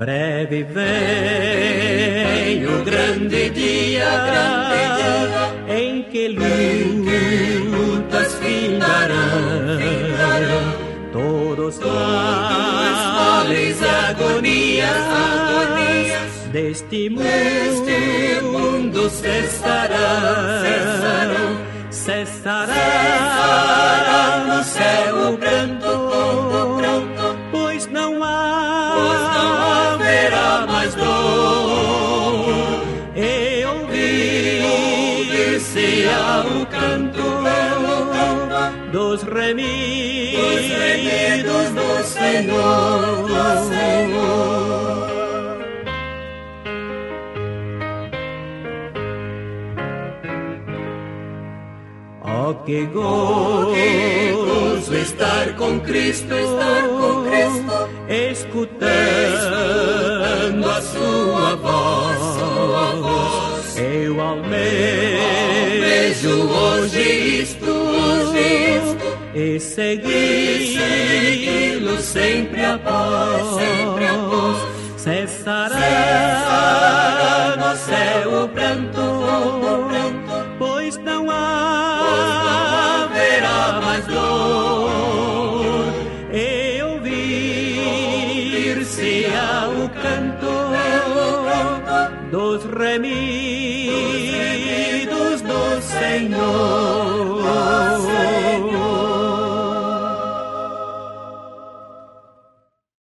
Breve vem o grande dia em que lutas findarão, todos males e agonias deste mundo cessará no céu o pranto, pois não haverá mais dor, e ouvir-se-á o canto dos remidos do Senhor. Oh, que gozo estar com Cristo, escutando a sua voz. Eu almejo hoje isto, e segui-lo sempre após. Cessará no céu o pranto, pois não haverá mais dor, e ouvir-se-á o canto dos remidos do Senhor.